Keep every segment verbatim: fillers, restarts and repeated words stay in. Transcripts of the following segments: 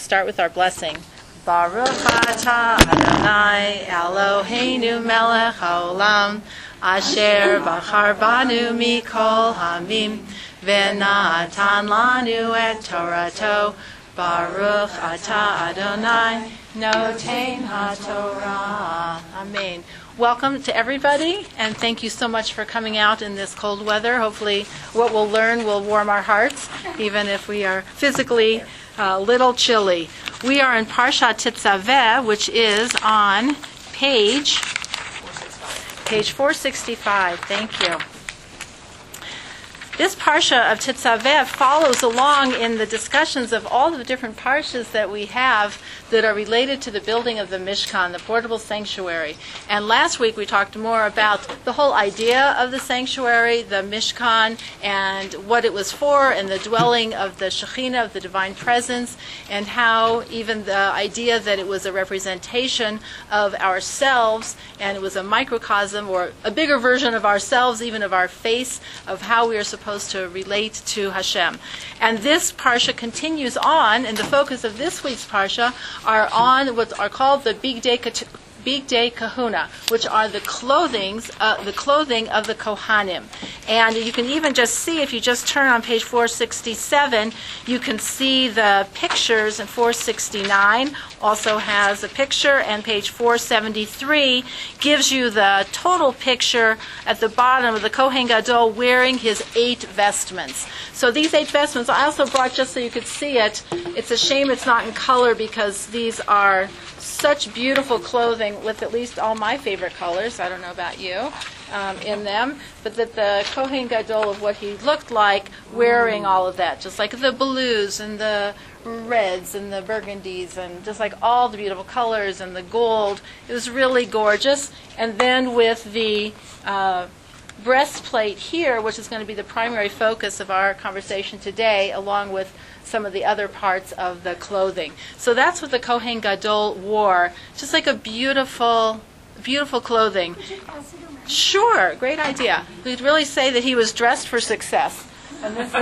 start with our blessing. Baruch atah Adonai Eloheinu melech haolam asher bachar banu mikol hamim v'natan lanu et Torato. Baruch atah Adonai noten haTorah. Amen. Welcome to everybody, and thank you so much for coming out in this cold weather. Hopefully what we'll learn will warm our hearts, even if we are physically a little chilly. We are in Parshat Tetzaveh, which is on page, page four sixty-five. Thank you. This Parsha of Tetzaveh follows along in the discussions of all the different Parshas that we have that are related to the building of the Mishkan, the portable sanctuary. And last week we talked more about the whole idea of the sanctuary, the Mishkan, and what it was for, and the dwelling of the Shekhinah, of the divine presence, and how even the idea that it was a representation of ourselves, and it was a microcosm, or a bigger version of ourselves, even of our face, of how we are supposed to relate to Hashem. And this Parsha continues on, and the focus of this week's Parsha are on what are called the Bigdei Bigdei Kahuna, which are the clothings, uh, the clothing of the Kohanim. And you can even just see, if you just turn on page four sixty-seven, you can see the pictures, and four sixty-nine also has a picture, and page four seventy-three gives you the total picture at the bottom of the Kohen Gadol wearing his eight vestments. So these eight vestments, I also brought just so you could see it. It's a shame it's not in color, because these are such beautiful clothing with at least all my favorite colors, I don't know about you, um, in them, but that the Kohen Gadol of what he looked like wearing all of that, just like the blues and the reds and the burgundies and just like all the beautiful colors and the gold. It was really gorgeous. And then with the uh, breastplate here, which is going to be the primary focus of our conversation today, along with some of the other parts of the clothing. So that's what the Kohen Gadol wore, just like a beautiful, beautiful clothing. Sure, great idea. We'd really say that he was dressed for success. And this is,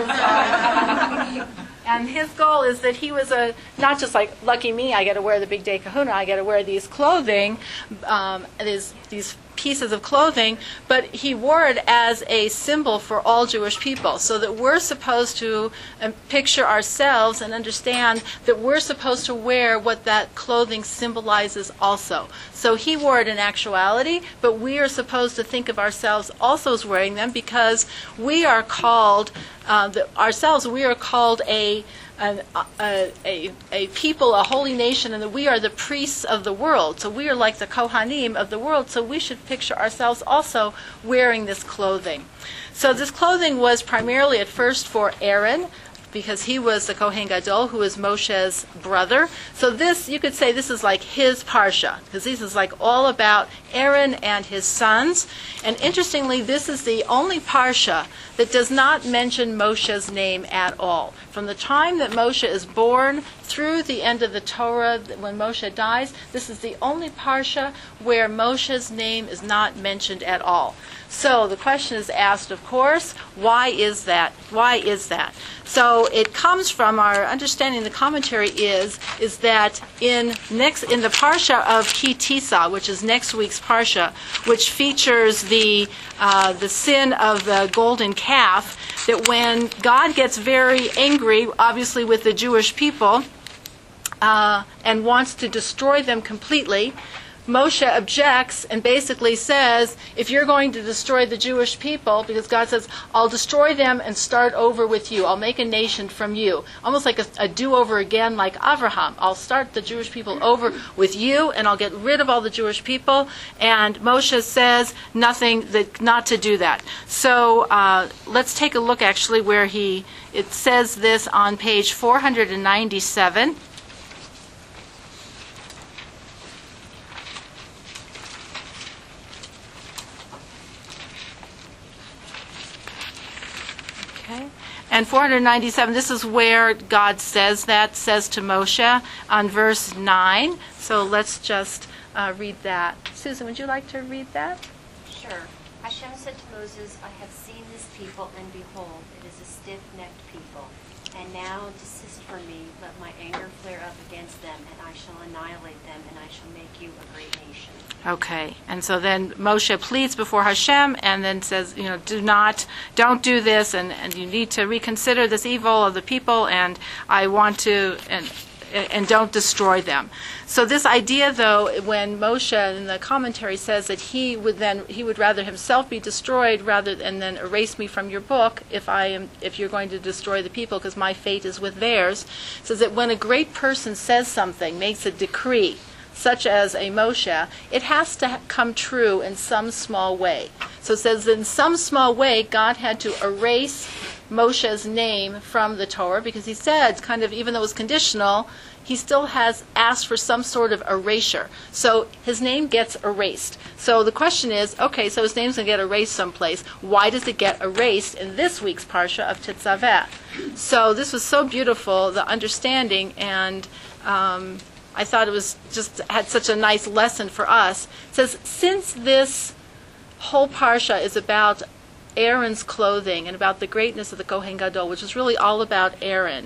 uh, and his goal is that he was a, not just like, lucky me, I get to wear the Bigdei Kahuna, I get to wear these clothing, um, these, these pieces of clothing, but he wore it as a symbol for all Jewish people, so that we're supposed to um, picture ourselves and understand that we're supposed to wear what that clothing symbolizes also. So he wore it in actuality, but we are supposed to think of ourselves also as wearing them, because we are called, uh, the, ourselves, we are called a An, a, a, a people, a holy nation, and that we are the priests of the world. So we are like the Kohanim of the world, so we should picture ourselves also wearing this clothing. So this clothing was primarily at first for Aaron, because he was the Kohen Gadol, who is Moshe's brother. So this, you could say this is like his Parsha, because this is like all about Aaron and his sons. And interestingly, this is the only Parsha that does not mention Moshe's name at all. From the time that Moshe is born through the end of the Torah, when Moshe dies, this is the only Parsha where Moshe's name is not mentioned at all. So the question is asked, of course, why is that? Why is that? So it comes from our understanding. The commentary is is that in next in the parsha of Ki Tisa, which is next week's parsha, which features the uh, the sin of the golden calf, that when God gets very angry, obviously with the Jewish people, uh, and wants to destroy them completely, Moshe objects and basically says, if you're going to destroy the Jewish people, because God says, I'll destroy them and start over with you. I'll make a nation from you. Almost like a, a do-over again, like Avraham. I'll start the Jewish people over with you, and I'll get rid of all the Jewish people. And Moshe says nothing, that, not to do that. So uh, let's take a look actually where he, it says this on page four ninety-seven. And four ninety-seven, this is where God says that, says to Moshe on verse nine. So let's just uh, read that. Susan, would you like to read that? Sure. Hashem said to Moses, I have seen this people, and behold, it is a stiff-necked people. And now desist from me, let my anger flare up against them, and I shall annihilate them, and I shall make you a great nation. Okay, and so then Moshe pleads before Hashem and then says, you know, do not, don't do this, and, and you need to reconsider this evil of the people, and I want to, and and don't destroy them. So this idea, though, when Moshe in the commentary says that he would then, he would rather himself be destroyed rather than then erase me from your book if I am, if you're going to destroy the people, because my fate is with theirs, says that when a great person says something, makes a decree, such as a Moshe, it has to come true in some small way. So it says that in some small way, God had to erase Moshe's name from the Torah, because he said, kind of, even though it was conditional, he still has asked for some sort of erasure. So his name gets erased. So the question is, okay, so his name's going to get erased someplace. Why does it get erased in this week's Parsha of Tetzaveh? So this was so beautiful, the understanding, and um, I thought it was just had such a nice lesson for us. It says, since this whole Parsha is about Aaron's clothing and about the greatness of the Kohen Gadol, which is really all about Aaron,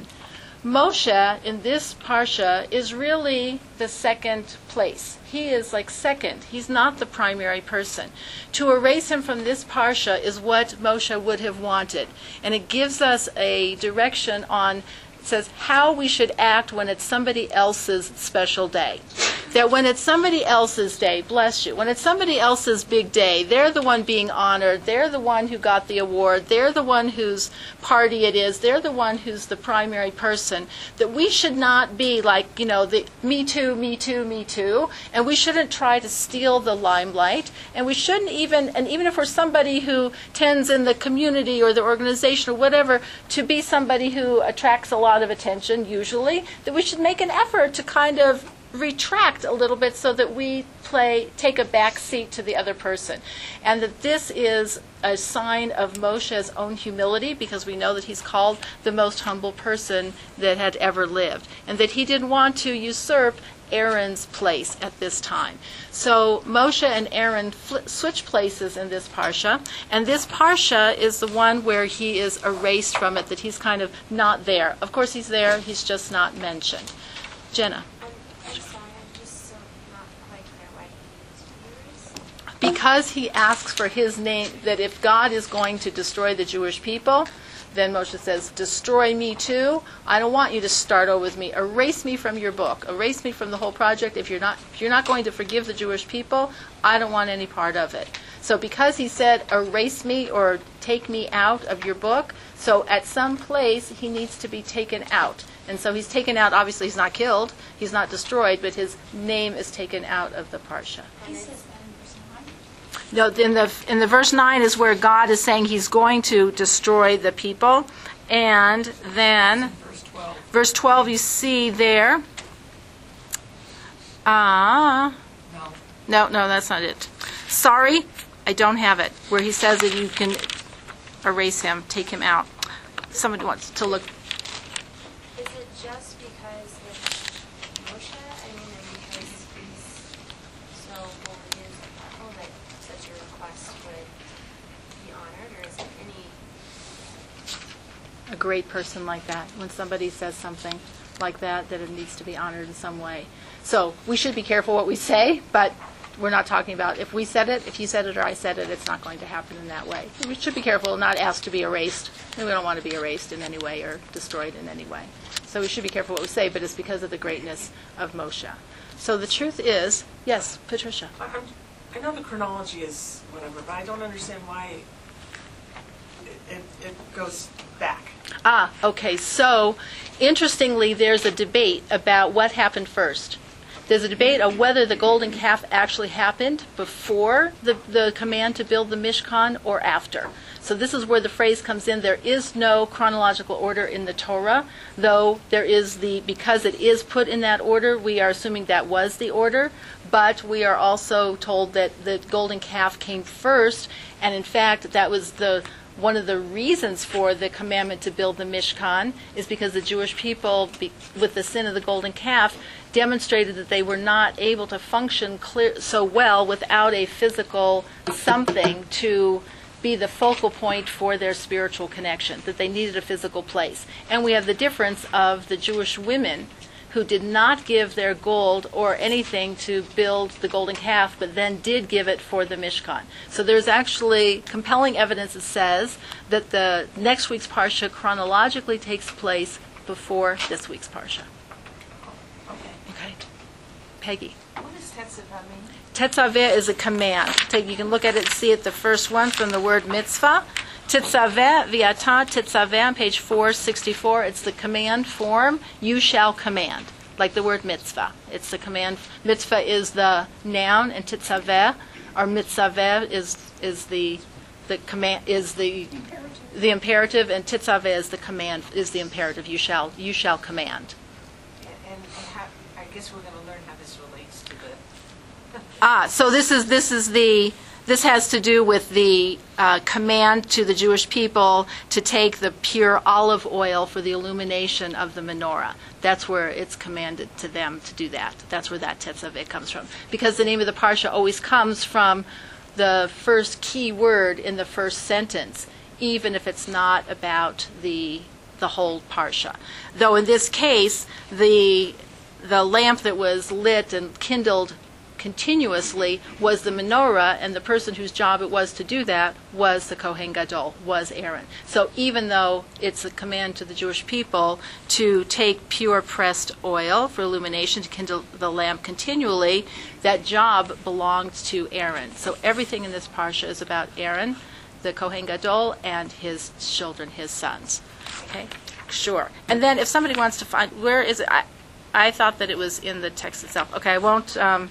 Moshe in this Parsha is really the second place. He is like second. He's not the primary person. To erase him from this Parsha is what Moshe would have wanted. And it gives us a direction on, it says, how we should act when it's somebody else's special day. That when it's somebody else's day, bless you, when it's somebody else's big day, they're the one being honored, they're the one who got the award, they're the one whose party it is, they're the one who's the primary person, that we should not be like, you know, the me too, me too, me too, and we shouldn't try to steal the limelight, and we shouldn't even, and even if we're somebody who tends in the community or the organization or whatever to be somebody who attracts a lot of attention, usually, that we should make an effort to kind of retract a little bit so that we play take a back seat to the other person, and that this is a sign of Moshe's own humility, because we know that he's called the most humble person that had ever lived, and that he didn't want to usurp Aaron's place at this time. So Moshe and Aaron fl- switch places in this parsha, and this parsha is the one where he is erased from it, that he's kind of not there. Of course he's there, he's just not mentioned. Jenna. Because he asks for his name, that if God is going to destroy the Jewish people, then Moshe says, destroy me too. I don't want you to start over with me. Erase me from your book. Erase me from the whole project. If you're not if you're not going to forgive the Jewish people, I don't want any part of it. So because he said, erase me or take me out of your book, so at some place he needs to be taken out. And so he's taken out, obviously he's not killed, he's not destroyed, but his name is taken out of the parsha. No, in the in the verse nine is where God is saying he's going to destroy the people, and then verse twelve, verse twelve you see there. Ah, uh, no, no, no, that's not it. Sorry, I don't have it. Where he says that you can erase him, take him out. Somebody wants to look. Is it just because it's Moshe? I mean, and because he's so holy and so powerful that such a request would be honored, or is it any... A great person like that, when somebody says something like that, that it needs to be honored in some way. So we should be careful what we say, but we're not talking about if we said it, if you said it or I said it, it's not going to happen in that way. We should be careful, not ask to be erased. We don't want to be erased in any way or destroyed in any way. So we should be careful what we say, but it's because of the greatness of Moshe. So the truth is, yes, Patricia. I, I'm, I know the chronology is whatever, but I don't understand why it, it, it goes back. Ah, okay. So, interestingly, there's a debate about what happened first. There's a debate on whether the golden calf actually happened before the, the command to build the Mishkan or after. So this is where the phrase comes in. There is no chronological order in the Torah, though there is the, because it is put in that order, we are assuming that was the order, but we are also told that the golden calf came first, and in fact that was the one of the reasons for the commandment to build the Mishkan is because the Jewish people, be, with the sin of the golden calf, demonstrated that they were not able to function clear, so well without a physical something to be the focal point for their spiritual connection, that they needed a physical place. And we have the difference of the Jewish women who did not give their gold or anything to build the golden calf, but then did give it for the Mishkan. So there's actually compelling evidence that says that the next week's Parsha chronologically takes place before this week's Parsha. Okay. Okay. Peggy. What does Tetzaveh mean? Tetzaveh is a command. Take, you can look at it and see it, the first one from the word mitzvah. Tetzaveh, viata, tetzaveh, on page four sixty-four. It's the command form, you shall command, like the word mitzvah. It's the command. Mitzvah is the noun, and tetzaveh, or mitzaveh, is is the the command is the the imperative, and tetzaveh is the command is the imperative. You shall you shall command. And, and how, I guess we're going to learn how this relates to the. Ah, so this is this is the this has to do with the uh, command to the Jewish people to take the pure olive oil for the illumination of the menorah. That's where it's commanded to them to do that. That's where that tetzaveh comes from, because the name of the parsha always comes from the first key word in the first sentence, even if it's not about the the whole parsha. Though in this case, the the lamp that was lit and kindled continuously was the menorah, and the person whose job it was to do that was the Kohen Gadol, was Aaron. So even though it's a command to the Jewish people to take pure pressed oil for illumination to kindle the lamp continually, that job belonged to Aaron. So everything in this parsha is about Aaron, the Kohen Gadol, and his children, his sons. Okay? Sure. And then if somebody wants to find, where is it? I, I thought that it was in the text itself. Okay, I won't um,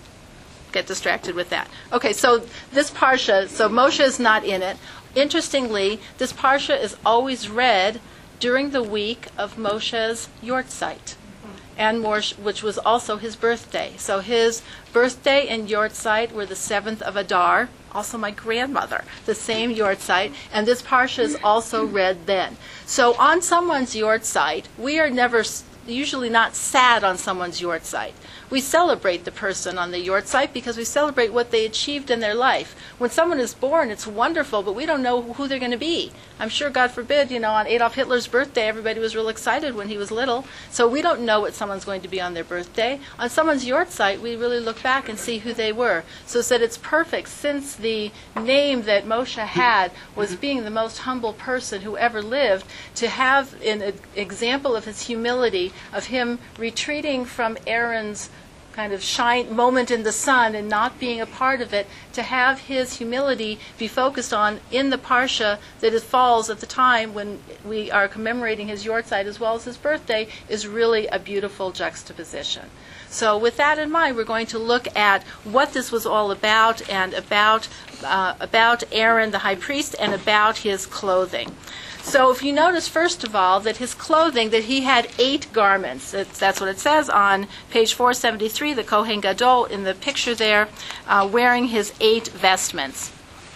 get distracted with that. Okay, so this parsha, so Moshe is not in it. Interestingly, this parsha is always read during the week of Moshe's Yortzeit, and Moshe, which was also his birthday. So his birthday and Yortzeit were the seventh of Adar, also my grandmother, the same Yortzeit, and this parsha is also read then. So on someone's Yortzeit, we are never, usually not sad on someone's Yortzeit. We celebrate the person on the Yortzeit because we celebrate what they achieved in their life. When someone is born, it's wonderful, but we don't know who they're going to be. I'm sure, God forbid, you know, on Adolf Hitler's birthday, everybody was real excited when he was little. So we don't know what someone's going to be on their birthday. On someone's Yortzeit, we really look back and see who they were. So it's that it's perfect, since the name that Moshe had was being the most humble person who ever lived, to have an example of his humility, of him retreating from Aaron's kind of shine moment in the sun and not being a part of it, to have his humility be focused on in the parsha that it falls at the time when we are commemorating his Yortzeit as well as his birthday, is really a beautiful juxtaposition. So with that in mind, we're going to look at what this was all about, and about uh, about Aaron the high priest, and about his clothing. So if you notice, first of all, that his clothing, that he had eight garments. It's, that's what it says on page four seventy-three, the Kohen Gadol, in the picture there, uh, wearing his eight vestments.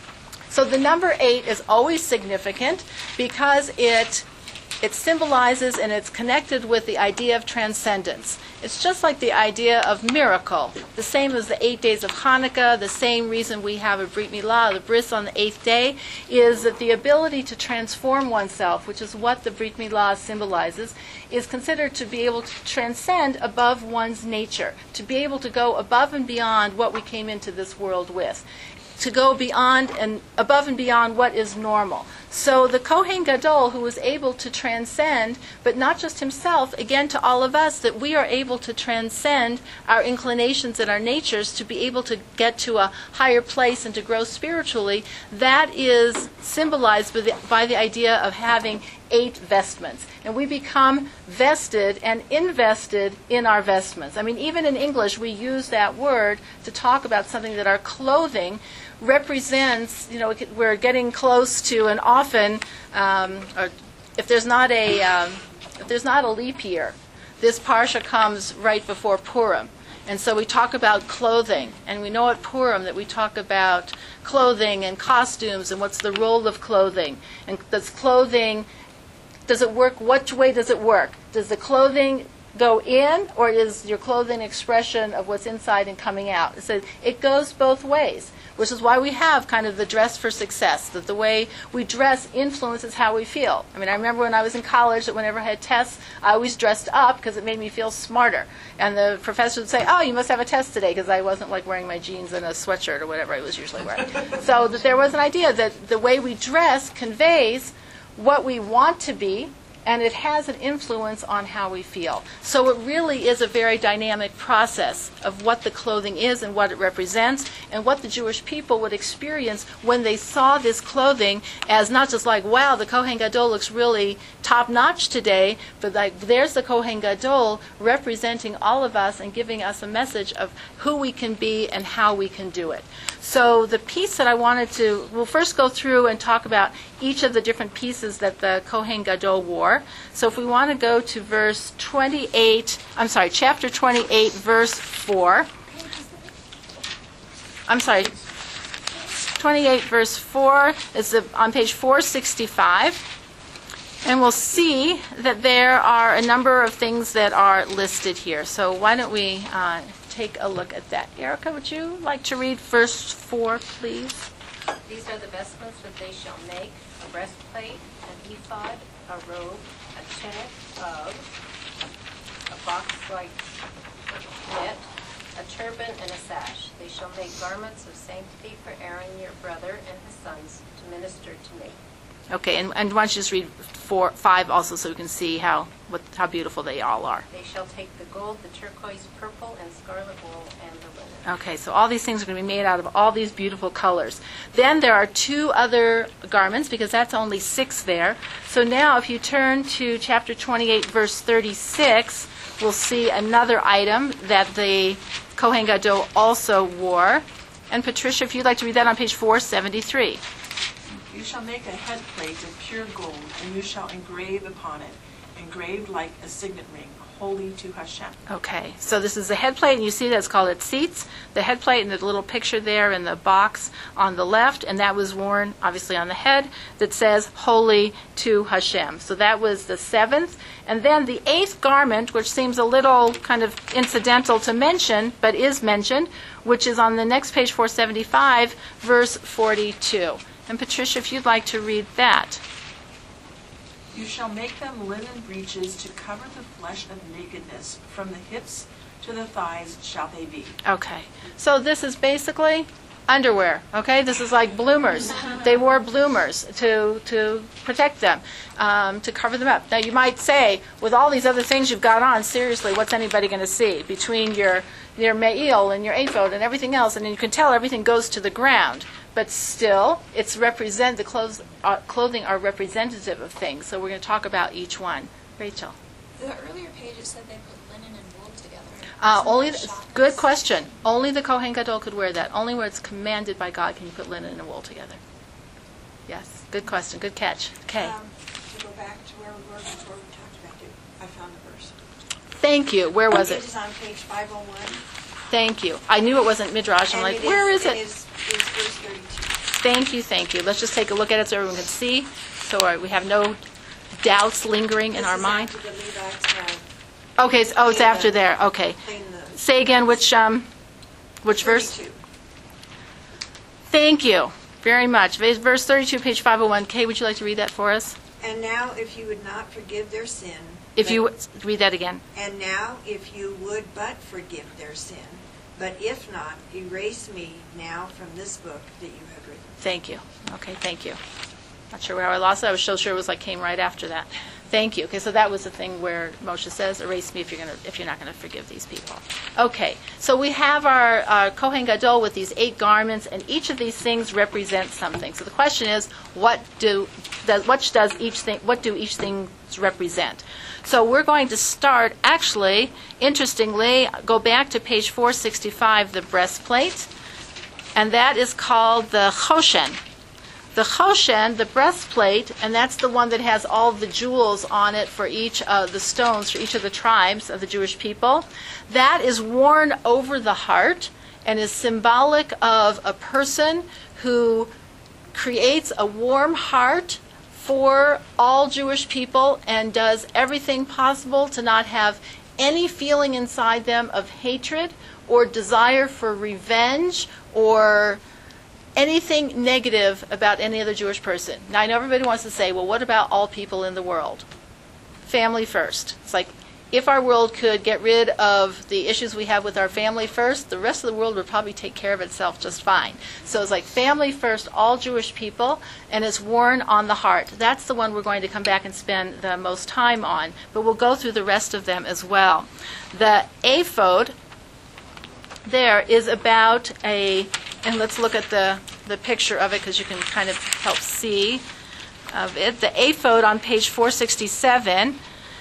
So the number eight is always significant because it it symbolizes and it's connected with the idea of transcendence. It's just like the idea of miracle, the same as the eight days of Hanukkah, the same reason we have a Brit Milah, the bris on the eighth day, is that the ability to transform oneself, which is what the Brit Milah symbolizes, is considered to be able to transcend above one's nature, to be able to go above and beyond what we came into this world with, to go beyond and above and beyond what is normal. So the Kohen Gadol, who was able to transcend, but not just himself, again to all of us, that we are able to transcend our inclinations and our natures to be able to get to a higher place and to grow spiritually, that is symbolized by the, by the idea of having eight vestments. And we become vested and invested in our vestments. I mean, even in English, we use that word to talk about something that our clothing represents. You know, we're getting close to, and often, um, or if there's not a um, if there's not a leap year, this parsha comes right before Purim, and so we talk about clothing, and we know at Purim that we talk about clothing and costumes and what's the role of clothing, and does clothing does it work? What way does it work? Does the clothing go in, or is your clothing an expression of what's inside and coming out? So it goes both ways, which is why we have kind of the dress for success, that the way we dress influences how we feel. I mean, I remember when I was in college that whenever I had tests, I always dressed up because it made me feel smarter. And the professor would say, oh, you must have a test today, because I wasn't like wearing my jeans and a sweatshirt or whatever I was usually wearing. So that there was an idea that the way we dress conveys what we want to be, and it has an influence on how we feel. So it really is a very dynamic process of what the clothing is and what it represents, and what the Jewish people would experience when they saw this clothing as not just like, wow, the Kohen Gadol looks really top-notch today, but like there's the Kohen Gadol representing all of us and giving us a message of who we can be and how we can do it. So the piece that I wanted to, we'll first go through and talk about each of the different pieces that the Kohen Gadol wore. So if we want to go to verse twenty-eight, I'm sorry, chapter twenty-eight, verse four. I'm sorry, twenty-eight, verse four is the, on page four sixty-five. And we'll see that there are a number of things that are listed here. So why don't we uh, take a look at that. Erica, would you like to read verse four, please? These are the vestments that they shall make: a breastplate, an ephod, a robe, a tunic of a box-like knit, a turban, and a sash. They shall make garments of sanctity for Aaron your brother and his sons to minister to me. Okay, and, and why don't you just read four, five also, so we can see how what how beautiful they all are. They shall take the gold, the turquoise, purple, and scarlet wool, and the linen. Okay, so all these things are going to be made out of all these beautiful colors. Then there are two other garments, because that's only six there. So now if you turn to chapter twenty-eight, verse thirty-six, we'll see another item that the Kohen Gadol also wore. And Patricia, if you'd like to read that on page four seventy-three. You shall make a head plate of pure gold, and you shall engrave upon it, engraved like a signet ring, holy to Hashem. Okay, so this is the head plate, and you see that's called its seats. The head plate and the little picture there in the box on the left, and that was worn obviously on the head, that says holy to Hashem. So that was the seventh. And then the eighth garment, which seems a little kind of incidental to mention, but is mentioned, which is on the next page, four seventy-five, verse forty-two. And Patricia, if you'd like to read that. You shall make them linen breeches to cover the flesh of nakedness. From the hips to the thighs shall they be. Okay. So this is basically underwear, okay? This is like bloomers. They wore bloomers to to protect them, um, to cover them up. Now you might say, with all these other things you've got on, seriously, what's anybody going to see between your your me'il and your ephod and everything else? And then you can tell everything goes to the ground. But still, it's represent the clothes, uh, clothing are representative of things. So we're going to talk about each one. Rachel. The earlier pages said they put linen and wool together. Uh, Some only of the the, shoppers- good question. Only the Kohen Gadol could wear that. Only where it's commanded by God can you put linen and wool together. Yes, good question. Good catch. Okay. Um, to go back to where we were before we talked about it, I found the verse. Thank you. Where was It it? is on page five oh one. Thank you. I knew it wasn't Midrash. I'm and like, it where is It it? is, is verse thirty-two. Thank you, thank you. Let's just take a look at it so everyone can see, so our, we have no doubts lingering in This our is mind. after the Levites have Okay, so, oh, it's cleaned after the- there. Okay. cleaned the Say again which um, which verse? thirty-two. Thank you very much. Verse thirty-two, page five oh one. Kay, would you like to read that for us? And now, if you would not forgive their sin, If but- you would- read that again. and now, if you would but forgive their sin, but if not, erase me now from this book that you have written. Thank you. Okay, thank you. Not sure where I lost it. I was so sure it was like came right after that. Thank you. Okay, so that was the thing where Moshe says, "Erase me if you're gonna if you're not going to forgive these people." Okay, so we have our, our Kohen Gadol with these eight garments, and each of these things represents something. So the question is, what do does what does each thing what do each thing represent? So we're going to start, actually, interestingly, go back to page four sixty-five, the breastplate, and that is called the Choshen. The Choshen, the breastplate, and that's the one that has all the jewels on it for each of the stones, for each of the tribes of the Jewish people, that is worn over the heart and is symbolic of a person who creates a warm heart for all Jewish people and does everything possible to not have any feeling inside them of hatred or desire for revenge or anything negative about any other Jewish person. Now, I know everybody wants to say, well, what about all people in the world? Family first. It's like, if our world could get rid of the issues we have with our family first, the rest of the world would probably take care of itself just fine. So it's like family first, all Jewish people, and it's worn on the heart. That's the one we're going to come back and spend the most time on, but we'll go through the rest of them as well. The ephod there is about a, and let's look at the, the picture of it because you can kind of help see of it. The ephod on page four sixty-seven,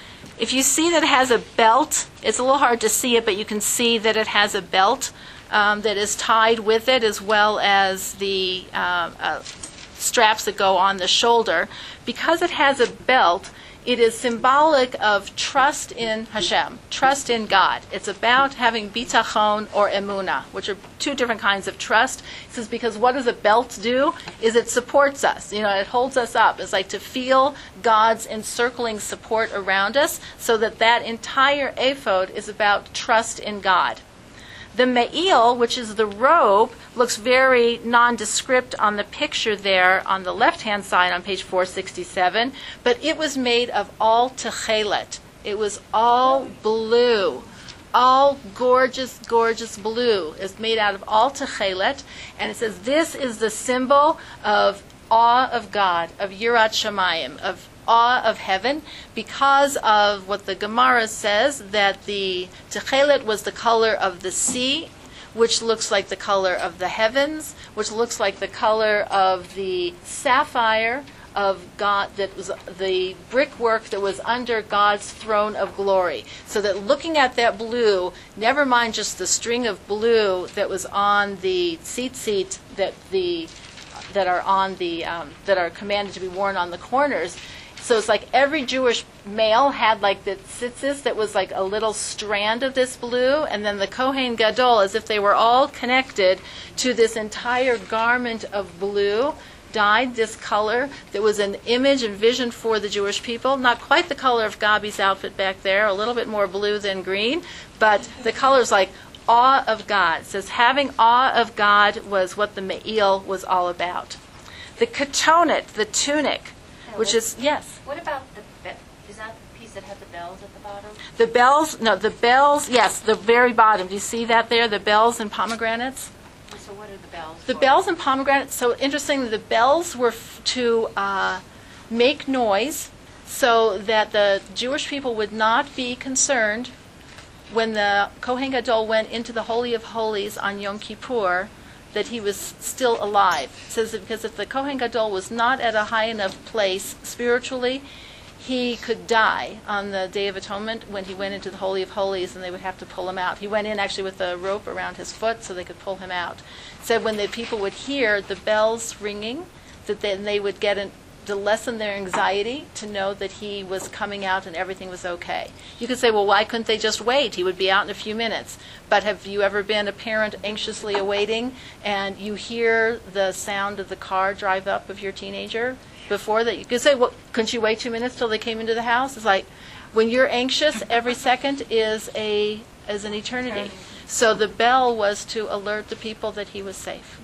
if you see that it has a belt, it's a little hard to see it, but you can see that it has a belt um, that is tied with it, as well as the uh, uh, straps that go on the shoulder. Because it has a belt, it is symbolic of trust in Hashem, trust in God. It's about having bitachon or emunah, which are two different kinds of trust. It says because what does a belt do? Is it supports us. You know, it holds us up. It's like to feel God's encircling support around us, so that that entire ephod is about trust in God. The me'il, which is the robe, looks very nondescript on the picture there on the left-hand side on page four sixty-seven, but it was made of all techelet. It was all blue, all gorgeous, gorgeous blue. It's made out of all techelet, and it says this is the symbol of awe of God, of Yirat Shamayim, of awe of heaven, because of what the Gemara says, that the techelet was the color of the sea, which looks like the color of the heavens, which looks like the color of the sapphire of God, that was the brickwork that was under God's throne of glory. So that looking at that blue, never mind just the string of blue that was on the tzitzit that the that are on the um, that are commanded to be worn on the corners. So it's like every Jewish male had like the tzitzis that was like a little strand of this blue, and then the Kohen Gadol, as if they were all connected to this entire garment of blue, dyed this color that was an image and vision for the Jewish people. Not quite the color of Gabi's outfit back there, a little bit more blue than green, but the color's like awe of God. It says having awe of God was what the me'il was all about. The ketonet, the tunic, which is, yes. What about the, be- is that the piece that had the bells at the bottom? The bells, no, the bells, yes, the very bottom. Do you see that there, the bells and pomegranates? So what are the bells The for? bells and pomegranates, so interestingly, the bells were f- to uh, make noise so that the Jewish people would not be concerned when the Kohen Gadol went into the Holy of Holies on Yom Kippur, that he was still alive. It says that because if the Kohen Gadol was not at a high enough place spiritually, he could die on the Day of Atonement when he went into the Holy of Holies, and they would have to pull him out. He went in actually with a rope around his foot so they could pull him out. It said when the people would hear the bells ringing, that then they would get an, to lessen their anxiety, to know that he was coming out and everything was okay. You could say, well, why couldn't they just wait? He would be out in a few minutes. But have you ever been a parent anxiously awaiting and you hear the sound of the car drive up of your teenager before that? You could say, well, couldn't you wait two minutes till they came into the house? It's like when you're anxious, every second is a is an eternity. So the bell was to alert the people that he was safe.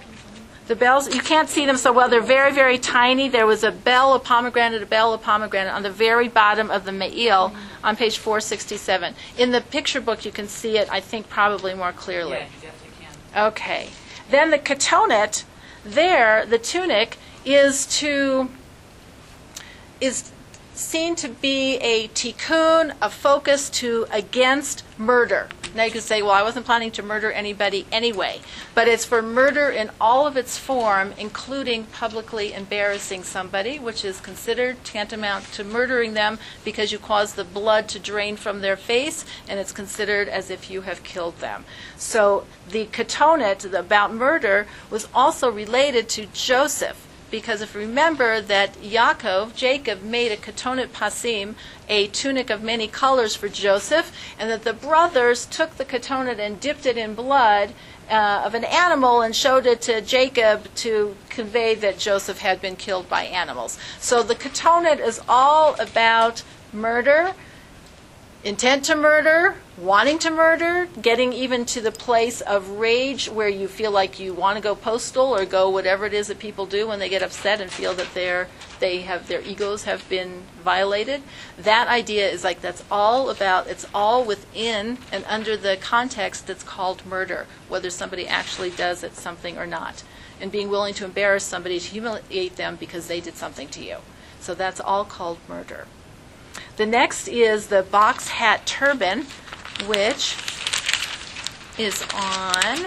The bells, you can't see them so well. They're very, very tiny. There was a bell, a pomegranate, a bell, a pomegranate on the very bottom of the me'il on page four sixty-seven. In the picture book, you can see it, I think, probably more clearly. Yeah, you definitely can. Okay. Then the ketonet, there, the tunic, is to is seen to be a tikkun, a focus to against murder. Now you could say, well, I wasn't planning to murder anybody anyway. But it's for murder in all of its form, including publicly embarrassing somebody, which is considered tantamount to murdering them because you cause the blood to drain from their face, and it's considered as if you have killed them. So the ketonet about murder was also related to Joseph. Because if you remember that Yaakov, Jacob, made a ketonet pasim, a tunic of many colors for Joseph, and that the brothers took the ketonet and dipped it in blood uh, of an animal and showed it to Jacob to convey that Joseph had been killed by animals. So the ketonet is all about murder, intent to murder, wanting to murder, getting even to the place of rage where you feel like you want to go postal or go whatever it is that people do when they get upset and feel that they're they have their egos have been violated. That idea is like that's all about, it's all within and under the context that's called murder, whether somebody actually does it something or not, and being willing to embarrass somebody, to humiliate them because they did something to you. So that's all called murder. The next is the box hat turban, which is on,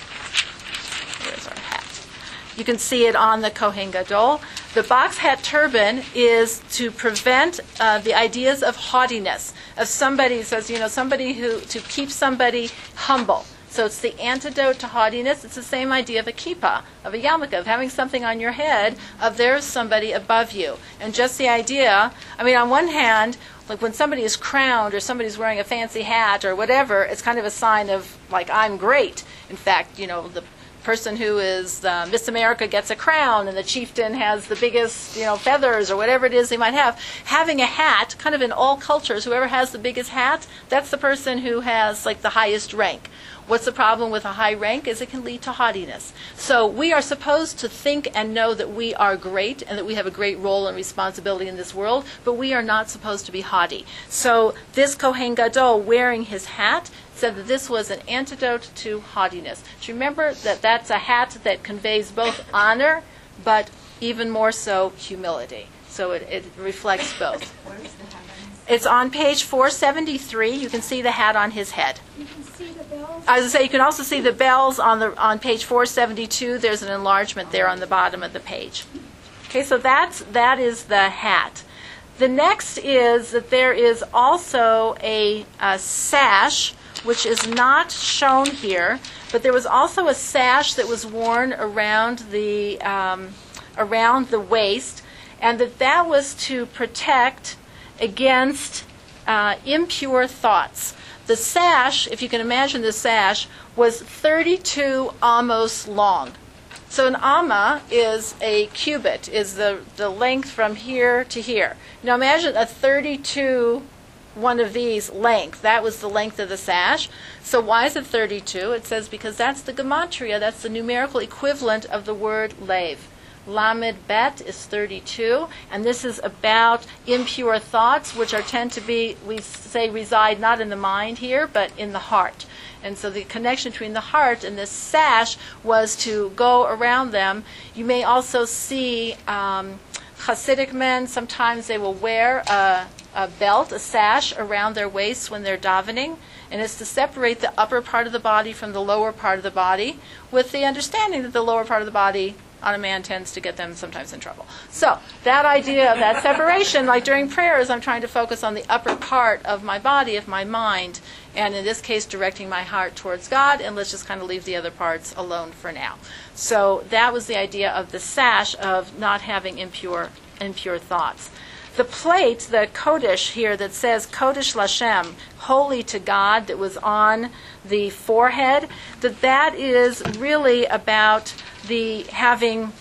where's our hat? You can see it on the Kohen Gadol. The box hat turban is to prevent uh, the ideas of haughtiness, of somebody, says, you know, somebody who, to keep somebody humble. So it's the antidote to haughtiness. It's the same idea of a kippah, of a yarmulke, of having something on your head, of there's somebody above you. And just the idea, I mean, on one hand, like when somebody is crowned or somebody's wearing a fancy hat or whatever, it's kind of a sign of, like, I'm great. In fact, you know, the person who is uh, Miss America gets a crown and the chieftain has the biggest, you know, feathers or whatever it is they might have. Having a hat, kind of in all cultures, whoever has the biggest hat, that's the person who has, like, the highest rank. What's the problem with a high rank is it can lead to haughtiness. So we are supposed to think and know that we are great and that we have a great role and responsibility in this world, but we are not supposed to be haughty. So this Kohen Gadol wearing his hat said that this was an antidote to haughtiness. Do you remember that that's a hat that conveys both honor, but even more so humility. So it, it reflects both. Where is the hat? It's on page four seventy-three. You can see the hat on his head. You can see the bells? I was going to say, you can also see the bells on the on page four seventy-two. There's an enlargement there on the bottom of the page. Okay, so that's that is the hat. The next is that there is also a, a sash, which is not shown here, but there was also a sash that was worn around the um, around the waist, and that that was to protect against uh, impure thoughts. The sash, if you can imagine the sash, was thirty-two amos long. So an amma is a cubit, is the, the length from here to here. Now imagine a thirty-two one of these length. That was the length of the sash. So why is it thirty-two? It says because that's the gematria, that's the numerical equivalent of the word lave. Lamed bet is thirty-two, and this is about impure thoughts, which are tend to be, we say, reside not in the mind here, but in the heart. And so the connection between the heart and this sash was to go around them. You may also see um, Hasidic men, sometimes they will wear a, a belt, a sash around their waists when they're davening, and it's to separate the upper part of the body from the lower part of the body, with the understanding that the lower part of the body on a man tends to get them sometimes in trouble. So that idea of that separation, like during prayers, I'm trying to focus on the upper part of my body, of my mind, and in this case, directing my heart towards God, and let's just kind of leave the other parts alone for now. So that was the idea of the sash, of not having impure, impure thoughts. The plate, the Kodesh here that says Kodesh Lashem, holy to God, that was on the forehead, that that is really about the having,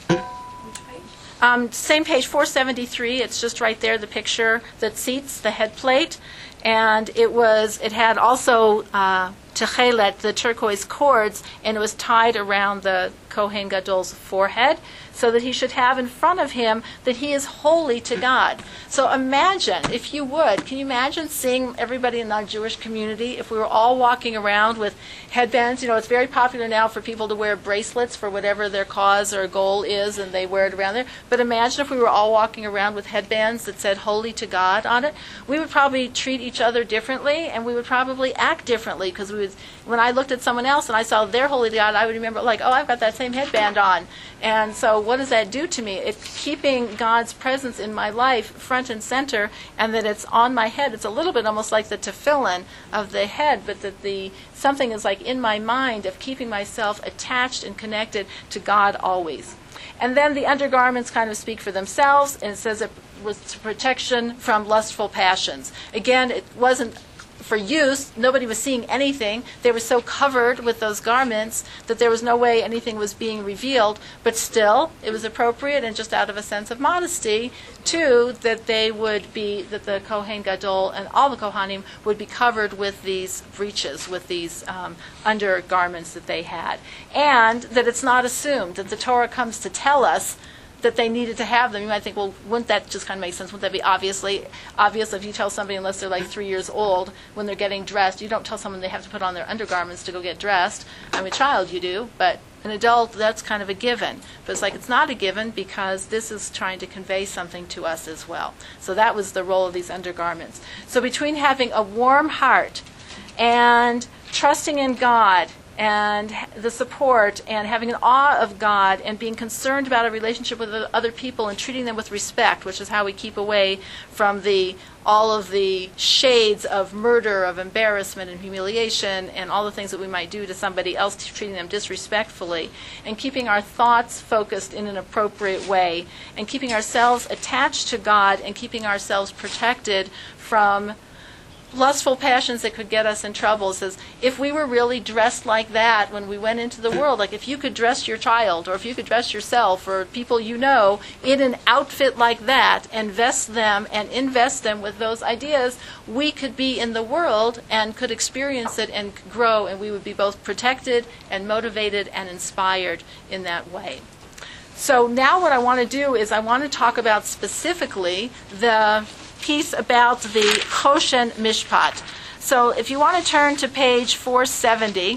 um, same page four seventy-three, it's just right there, the picture that seats the head plate, and it was, it had also uh, techelet, the turquoise cords, and it was tied around the Kohen Gadol's forehead, so that he should have in front of him that he is holy to God. So imagine, if you would, can you imagine seeing everybody in our Jewish community, if we were all walking around with headbands? You know, it's very popular now for people to wear bracelets for whatever their cause or goal is, and they wear it around there. But imagine if we were all walking around with headbands that said holy to God on it. We would probably treat each other differently, and we would probably act differently, because we would, when I looked at someone else and I saw they're holy to God, I would remember, like, oh, I've got that same headband on. And so what does that do to me? It's keeping God's presence in my life front and center, and that it's on my head. It's a little bit almost like the tefillin of the head, but that the something is like in my mind of keeping myself attached and connected to God always. And then the undergarments kind of speak for themselves, and it says it was protection from lustful passions. Again, it wasn't for use. Nobody was seeing anything. They were so covered with those garments that there was no way anything was being revealed. But still, it was appropriate, and just out of a sense of modesty, too, that they would be, that the Kohen Gadol and all the Kohanim would be covered with these breeches, with these um, undergarments that they had. And that it's not assumed that the Torah comes to tell us that they needed to have them. You might think, well, wouldn't that just kind of make sense? Wouldn't that be obviously obvious if you tell somebody, unless they're like three years old, when they're getting dressed, you don't tell someone they have to put on their undergarments to go get dressed. I'm a child, you do, but an adult, that's kind of a given. But it's like it's not a given because this is trying to convey something to us as well. So that was the role of these undergarments. So between having a warm heart and trusting in God and the support and having an awe of God and being concerned about a relationship with other people and treating them with respect, which is how we keep away from the all of the shades of murder, of embarrassment and humiliation and all the things that we might do to somebody else, treating them disrespectfully, and keeping our thoughts focused in an appropriate way, and keeping ourselves attached to God and keeping ourselves protected from lustful passions that could get us in trouble. It says, if we were really dressed like that when we went into the world, like if you could dress your child, or if you could dress yourself, or people you know, in an outfit like that, and vest them and invest them with those ideas, we could be in the world and could experience it and grow, and we would be both protected and motivated and inspired in that way. So now what I want to do is I want to talk about specifically the piece about the Choshen Mishpat. So if you want to turn to page four seventy,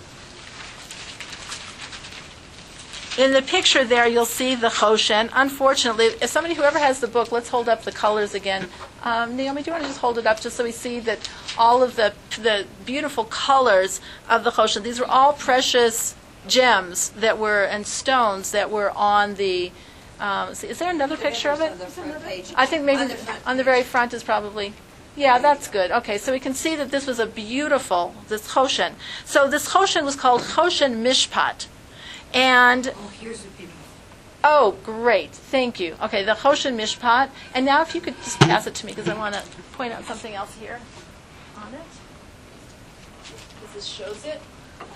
in the picture there you'll see the Choshen. Unfortunately, if somebody, whoever has the book, let's hold up the colors again. Um, Naomi, do you want to just hold it up just so we see that all of the the beautiful colors of the Choshen, these were all precious gems that were, and stones that were on the Um, is there another picture of it? I think maybe on the very front is probably, yeah, that's good. Okay, so we can see that this was a beautiful, this Choshen. So this Choshen was called Choshen Mishpat. And, Oh, here's a beautiful. oh, great, thank you. Okay, the Choshen Mishpat. And now if you could just pass it to me, because I want to point out something else here on it. Because this shows it.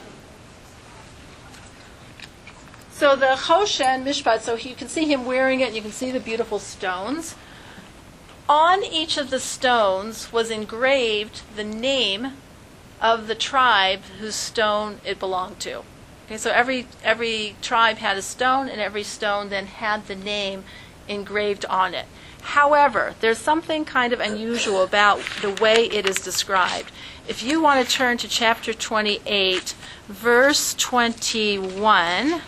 So the Choshen Mishpat, so you can see him wearing it, and you can see the beautiful stones. On each of the stones was engraved the name of the tribe whose stone it belonged to. Okay, so every every tribe had a stone, and every stone then had the name engraved on it. However, there's something kind of unusual about the way it is described. If you want to turn to chapter twenty-eight, verse twenty-one.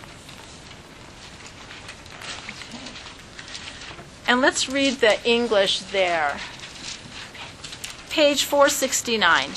And let's read the English there. Page four sixty-nine.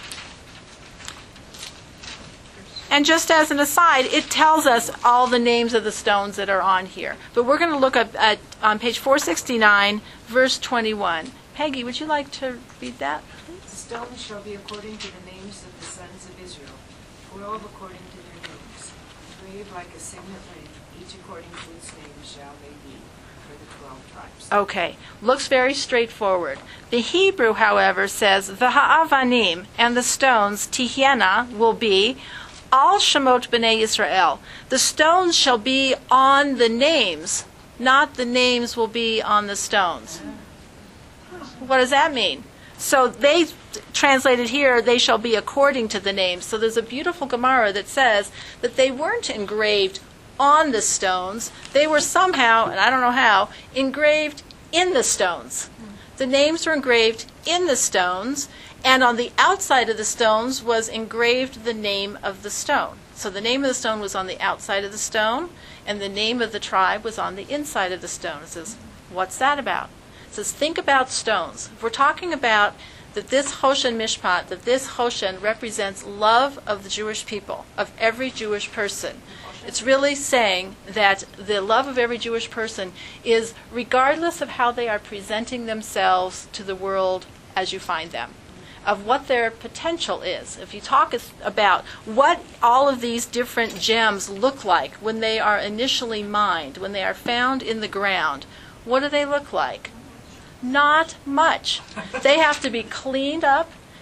And just as an aside, it tells us all the names of the stones that are on here. But we're going to look up at on page four sixty-nine, verse twenty-one. Peggy, would you like to read that, please? The stones shall be according to the names of the sons of Israel, twelve according to their names, engraved like a signet ring, each according to its name shall they be. Okay, looks very straightforward. The Hebrew, however, says, V'ha'avanim, and the stones, tihyena, will be, al shemot b'nei Yisrael. The stones shall be on the names, not the names will be on the stones. What does that mean? So they translated here, they shall be according to the names. So there's a beautiful Gemara that says that they weren't engraved on the stones, they were somehow, and I don't know how, engraved in the stones. The names were engraved in the stones, and on the outside of the stones was engraved the name of the stone. So the name of the stone was on the outside of the stone, and the name of the tribe was on the inside of the stone. It says, what's that about? It says, think about stones. If we're talking about that this Choshen Mishpat, that this Choshen represents love of the Jewish people, of every Jewish person, it's really saying that the love of every Jewish person is regardless of how they are presenting themselves to the world as you find them, of what their potential is. If you talk about what all of these different gems look like when they are initially mined, when they are found in the ground, what do they look like? Not much. They have to be cleaned up.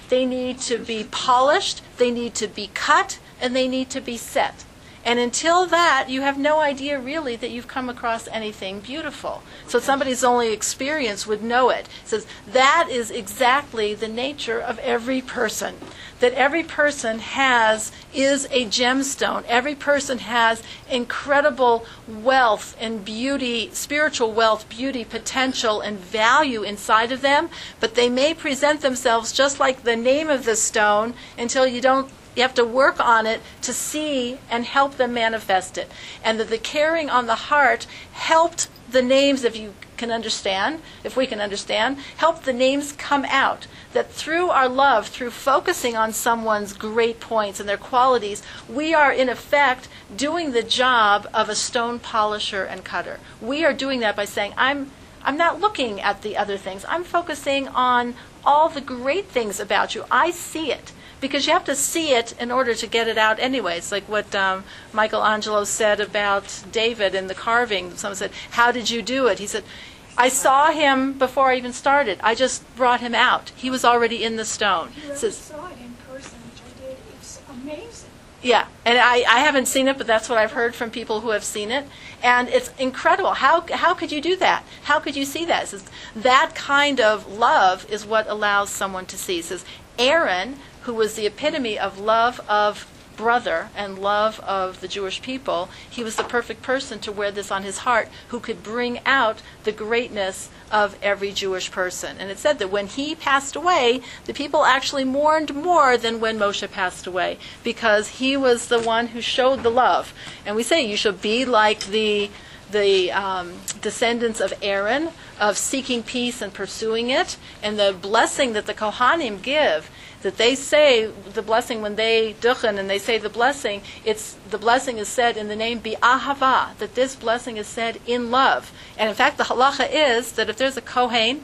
they need to be polished, they need to be cut, and they need to be set. And until that, you have no idea really that you've come across anything beautiful. So somebody's only experience would know it. It says that is exactly the nature of every person. That every person has, is a gemstone. Every person has incredible wealth and beauty, spiritual wealth, beauty, potential, and value inside of them, but they may present themselves just like the name of the stone until you don't You have to work on it to see and help them manifest it. And that the caring on the heart helped the names, if you can understand, if we can understand, helped the names come out. That through our love, through focusing on someone's great points and their qualities, we are in effect doing the job of a stone polisher and cutter. We are doing that by saying, I'm I'm not looking at the other things. I'm focusing on all the great things about you. I see it. Because you have to see it in order to get it out anyway. It's like what um, Michelangelo said about David in the carving. Someone said, how did you do it? He said, I saw him before I even started. I just brought him out. He was already in the stone. You ever Says, saw it in person, which I did. It's amazing. yeah, and I, I haven't seen it, but that's what I've heard from people who have seen it. And it's incredible. How how could you do that? How could you see that? It says, that kind of love is what allows someone to see. It says, Aaron, who was the epitome of love of brother and love of the Jewish people, he was the perfect person to wear this on his heart, who could bring out the greatness of every Jewish person. And it said that when he passed away, the people actually mourned more than when Moshe passed away, because he was the one who showed the love. And we say you should be like the the um, descendants of Aaron, of seeking peace and pursuing it, and the blessing that the Kohanim give, that they say the blessing when they duchen and they say the blessing, it's the blessing is said in the name Bi'ahava, that this blessing is said in love. And in fact, the halacha is that if there's a Kohen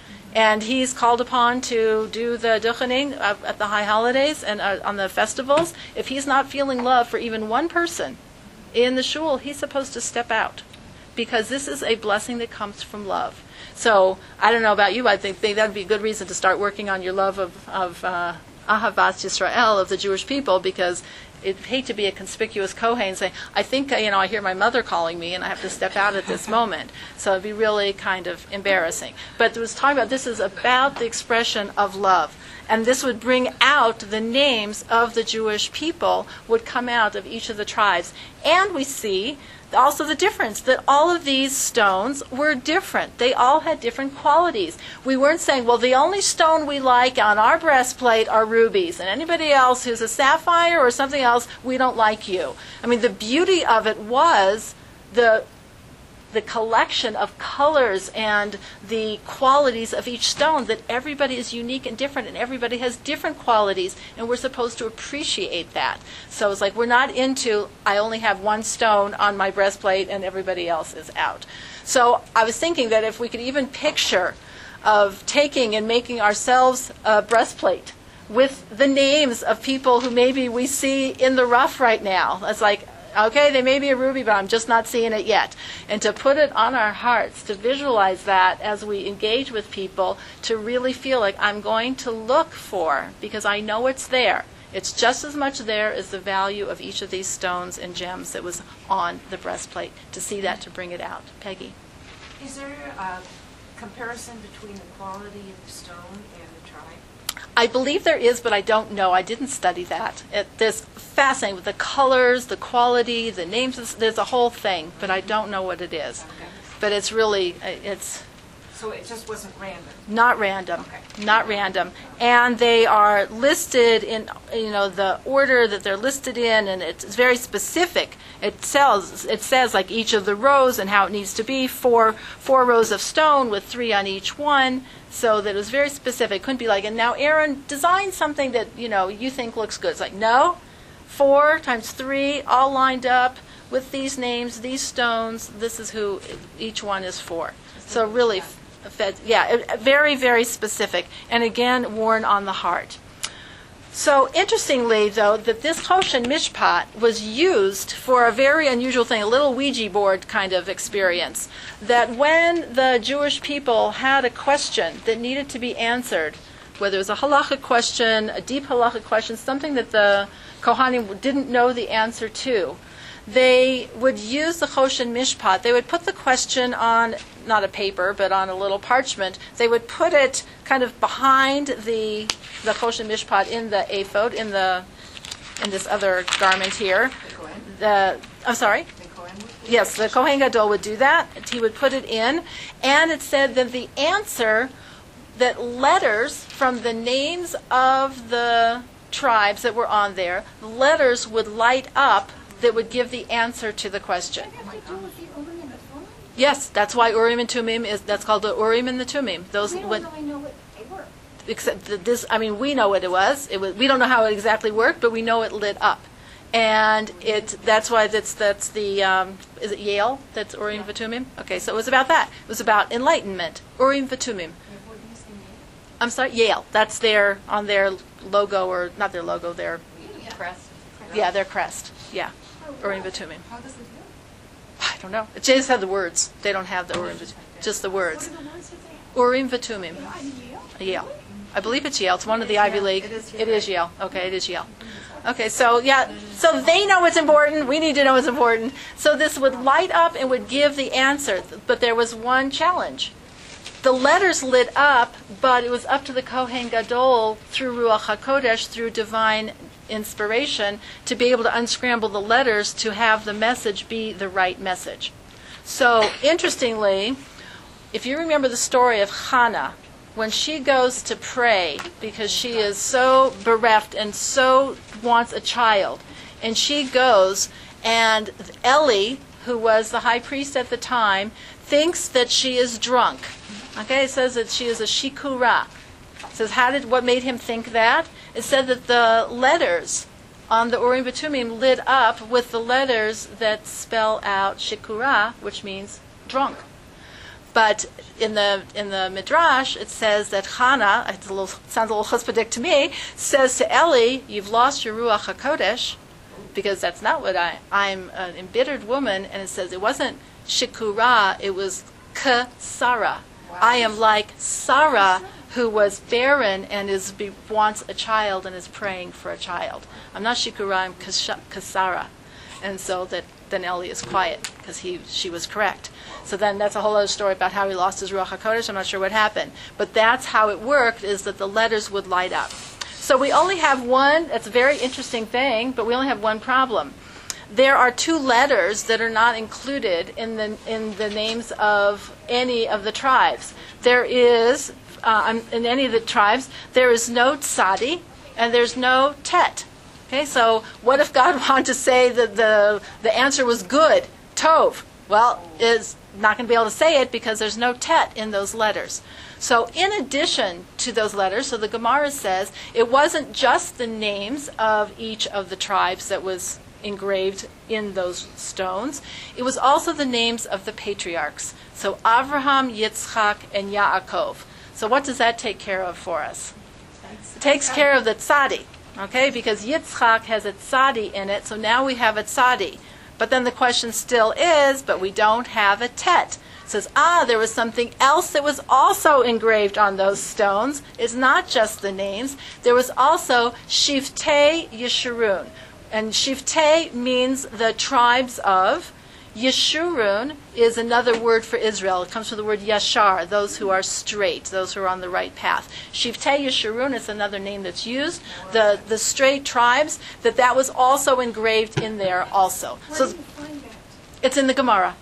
and he's called upon to do the duchening at the high holidays and uh, on the festivals, if he's not feeling love for even one person in the shul, he's supposed to step out, because this is a blessing that comes from love. So I don't know about you, I think, think that would be a good reason to start working on your love of, of uh, Ahavat Yisrael, of the Jewish people, because I'd hate to be a conspicuous Kohen and say, I think, you know, I hear my mother calling me and I have to step out at this moment. So it'd be really kind of embarrassing. But it was talking about, this is about the expression of love. And this would bring out the names of the Jewish people, would come out of each of the tribes. And we see also the difference, that all of these stones were different. They all had different qualities. We weren't saying, well, the only stone we like on our breastplate are rubies, and anybody else who's a sapphire or something else, we don't like you. I mean, the beauty of it was the the collection of colors and the qualities of each stone, that everybody is unique and different, and everybody has different qualities, and we're supposed to appreciate that. So it's like, we're not into, I only have one stone on my breastplate and everybody else is out. So I was thinking that if we could even picture of taking and making ourselves a breastplate with the names of people who maybe we see in the rough right now. It's like, okay, they may be a ruby, but I'm just not seeing it yet. And to put it on our hearts, to visualize that as we engage with people, to really feel like I'm going to look for, because I know it's there. It's just as much there as the value of each of these stones and gems that was on the breastplate, to see that, to bring it out. Peggy? Is there a comparison between the quality of the stone and the tribe? I believe there is, but I don't know. I didn't study that. It, there's fascinating with the colors, the quality, the names. There's a whole thing, but I don't know what it is. Okay. But it's really, it's So it just wasn't random? not random. Okay. Not random. And they are listed in, you know, the order that they're listed in, and it's very specific. It says, it says like each of the rows and how it needs to be, four, four rows of stone with three on each one. So that it was very specific. It couldn't be like, and now Aaron designed something that, you know, you think looks good. It's like, no, four times three, all lined up with these names, these stones. This is who each one is for. So really, fed, yeah, very, very specific. And again, worn on the heart. So interestingly, though, that this Choshen Mishpat was used for a very unusual thing, a little Ouija board kind of experience, that when the Jewish people had a question that needed to be answered whether it was a halachic question, a deep halachic question, something that the Kohanim didn't know the answer to, they would use the Choshen Mishpat. They would put the question on, not a paper, but on a little parchment. They would put it kind of behind the the Choshen Mishpat in the ephod, in the in this other garment here. The Kohen? The I'm sorry. The Kohen would do Yes, that? the Kohen Gadol would do that. He would put it in, and it said that the answer, that letters from the names of the tribes that were on there, letters would light up that would give the answer to the question. What does that have to do with the Urim and the Thummim? Yes, that's why Urim and Tumim is, that's called the Urim and the Tumim. Those We don't would, really know what they were. except that this, I mean, we know what it was. It was, we don't know how it exactly worked, but we know it lit up. And it, that's why that's, that's the, um, is it Yale? That's Urim V'Tumim? Okay, so it was about that. It was about enlightenment. Urim V'Tumim. I'm sorry, Yale. That's their, on their logo, or not their logo, their, Crest. yeah, their crest. Yeah, Urim V'Tumim. How does it do? I don't know. It just have the words. They don't have the Urim V'Tumim. Just the words. What are the ones that they have? Urim V'Tumim. They're on Yale? Yale. I believe it's Yale. It's one of the Ivy League. It is It is Yale. Okay, it is Yale. Okay, so yeah, so they know what's important. We need to know what's important. So this would light up and would give the answer. But there was one challenge. The letters lit up, but it was up to the Kohen Gadol through Ruach HaKodesh, through divine inspiration, to be able to unscramble the letters to have the message be the right message. So interestingly, if you remember the story of Hannah, when she goes to pray because she is so bereft and so wants a child, and she goes, and Eli, who was the high priest at the time, thinks that she is drunk. Okay, it says that she is a shikura. It says, how did, what made him think that? It said that the letters on the Urim V'Tumim lit up with the letters that spell out shikura, which means drunk. But in the in the Midrash, it says that Hannah, it's a little, sounds a little chutzpahdik to me, says to Eli, you've lost your Ruach HaKodesh, because that's not what I, I'm an embittered woman, and it says it wasn't shikura, it was kasara. I am like Sarah, who was barren and is be, wants a child and is praying for a child. I'm not shikura, I'm kasha- kasara. And so that then Eli is quiet, because he she was correct. So then that's a whole other story about how he lost his Ruach HaKodesh. I'm not sure what happened. But that's how it worked, is that the letters would light up. So we only have one, that's a very interesting thing, but we only have one problem. There are two letters that are not included in the in the names of any of the tribes. There is, uh, in any of the tribes, there is no tzadi and there's no tet. Okay, so what if God wanted to say that the the answer was good, tov? Well, is not going to be able to say it because there's no tet in those letters. So in addition to those letters, so the Gemara says, it wasn't just the names of each of the tribes that was engraved in those stones. It was also the names of the patriarchs. So Avraham, Yitzchak, and Yaakov. So what does that take care of for us? It takes care of the tzadi, okay? Because Yitzchak has a tzadi in it, so now we have a tzadi. But then the question still is, but we don't have a tet. It says, ah, there was something else that was also engraved on those stones. It's not just the names. There was also Shivtei Yeshurun. And Shivtei means the tribes of. Yeshurun is another word for Israel. It comes from the word yashar, those who are straight, those who are on the right path. Shivtei Yeshurun is another name that's used. The the straight tribes, that that was also engraved in there also. Where So do you find that? it's in the Gemara.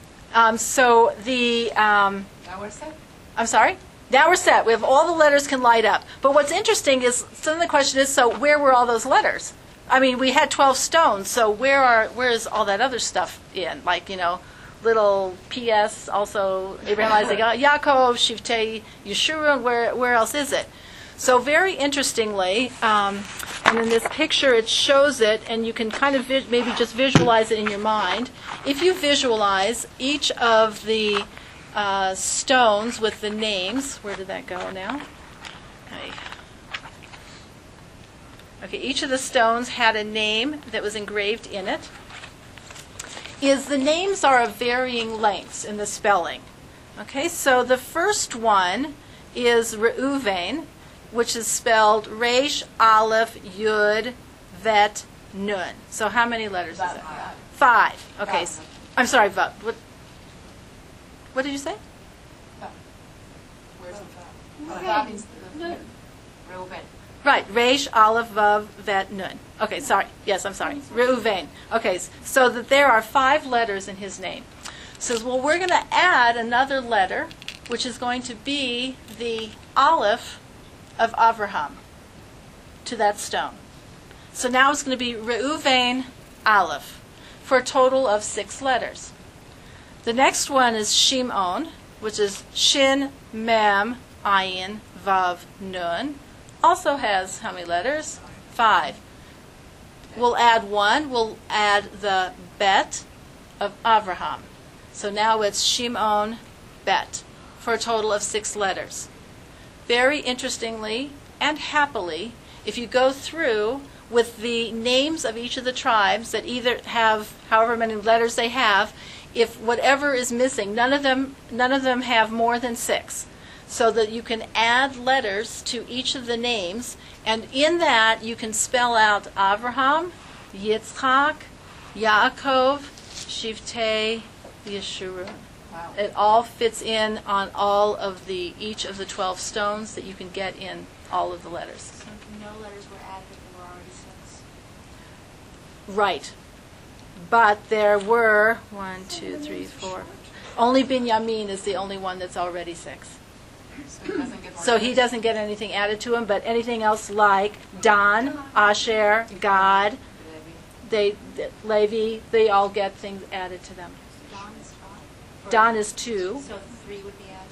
Um, so the, um, Now we're set. I'm sorry? Now we're set. We have all the letters can light up. But what's interesting is, so then the question is, so where were all those letters? I mean, we had twelve stones, so where are where is all that other stuff in? Like, you know, little P S, also Abraham, Isaac, Yaakov, Shivtei, Yeshurun, where where else is it? So very interestingly, um, and in this picture it shows it, and you can kind of vi- maybe just visualize it in your mind. If you visualize each of the uh, stones with the names, where did that go now? Okay. Okay, each of the stones had a name that was engraved in it. Is the names are of varying lengths in the spelling. Okay, so the first one is Reuven, which is spelled Resh, Aleph, Yud, Vet, Nun. So how many letters is it? Five. Okay. s- I'm sorry, Vav. What, what did you say? Where's the Reuven. That means the, Reuven. Right, Resh, Aleph, Vav, Vet, Nun. Okay, sorry. Yes, I'm sorry. Reuven. Okay, s- so that there are five letters in his name. Says, well, we're going to add another letter, which is going to be the Aleph of Avraham to that stone. So now it's going to be Reuven Aleph for a total of six letters. The next one is Shimon, which is Shin, Mem, Ayin, Vav, Nun. Also has how many letters? Five. We'll add one. We'll add the Bet of Avraham. So now it's Shimon Bet for a total of six letters. Very interestingly and happily, if you go through with the names of each of the tribes that either have however many letters they have, if whatever is missing, none of them none of them have more than six. So that you can add letters to each of the names, and in that you can spell out Avraham, Yitzchak, Yaakov, Shivtei, Yeshurun. Wow. It all fits in on all of the each of the twelve stones that you can get in all of the letters. So no letters were added, but there were already six. Right. But there were one, two, three, four. Only Binyamin is the only one that's already six. So he doesn't get more So he letters. doesn't get anything added to him, but anything else like Dan, Asher, Gad, they, Levi, they all get things added to them. Dawn is five. Dan is two, So three would be added.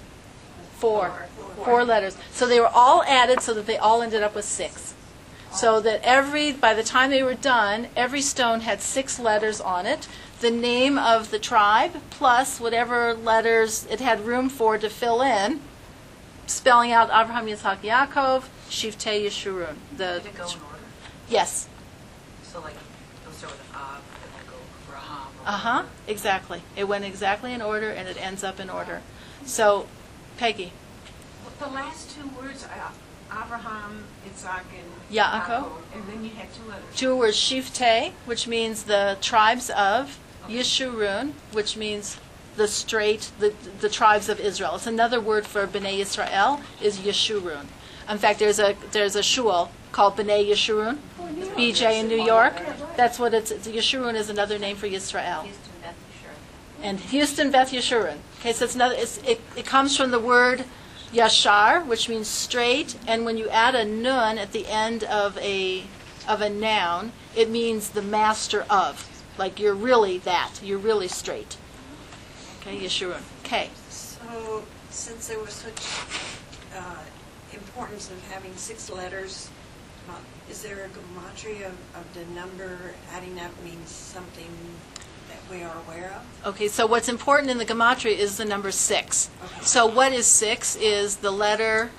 four, four letters. So they were all added so that they all ended up with six. So that every, by the time they were done, every stone had six letters on it. The name of the tribe plus whatever letters it had room for to fill in, spelling out Avraham, Yitzhak, Yaakov, Shivtei, Yeshurun. The, Did it go in order? yes. So like, it'll start with an Av, and then go Raham. or Uh-huh, whatever. exactly. It went exactly in order, and it ends up in order. So, Peggy. The last two words, uh, Abraham, Isaac, and Yaakov. and then you had two others. Two words, Shivtei, which means the tribes of, Yeshurun, which means the straight, the, the tribes of Israel. It's another word for Bnei Yisrael, is Yeshurun. In fact, there's a there's a shul called Bnei Yeshurun, B J in New York. That's what it's, it's Yeshurun is another name for Yisrael. Houston, Beth Yeshurun. And Houston, Beth Yeshurun. Okay, so it's another. It's, it it comes from the word Yashar, which means straight, and when you add a nun at the end of a of a noun, it means the master of. Like you're really that. You're really straight. Okay, Yeshurun. Okay. So, since there was such uh, importance of having six letters, uh, is there a gematria of, of the number adding up means something that we are aware of? Okay, so what's important in the gematria is the number six. Okay. So what is six is the letter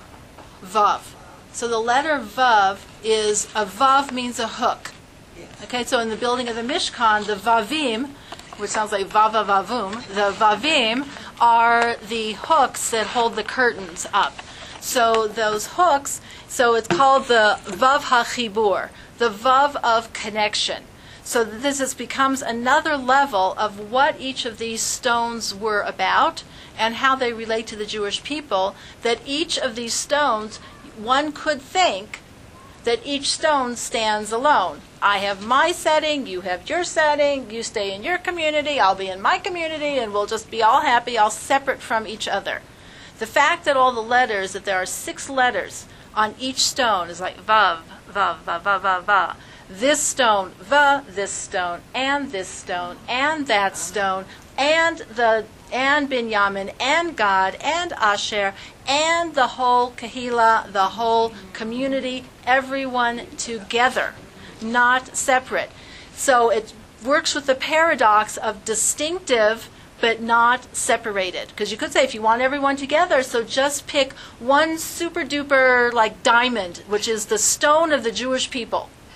Vav. So the letter Vav is, a Vav means a hook. Yes. Okay, so in the building of the Mishkan, the Vavim, which sounds like Vava Vavum, the Vavim are the hooks that hold the curtains up. So those hooks, so it's called the Vav HaChibur, the Vav of connection. So this is, becomes another level of what each of these stones were about and how they relate to the Jewish people, that each of these stones, one could think that each stone stands alone. I have my setting, you have your setting, you stay in your community, I'll be in my community, and we'll just be all happy, all separate from each other. The fact that all the letters, that there are six letters on each stone is like Vav, Vav, Vav, Vav, Vav, Vav. This stone, Va, this stone, and this stone, and that stone, and the and Binyamin, and God, and Asher, and the whole Kahila, the whole community, everyone together, not separate. So it works with the paradox of distinctive but not separated. Because you could say if you want everyone together, so just pick one super duper like diamond, which is the stone of the Jewish people.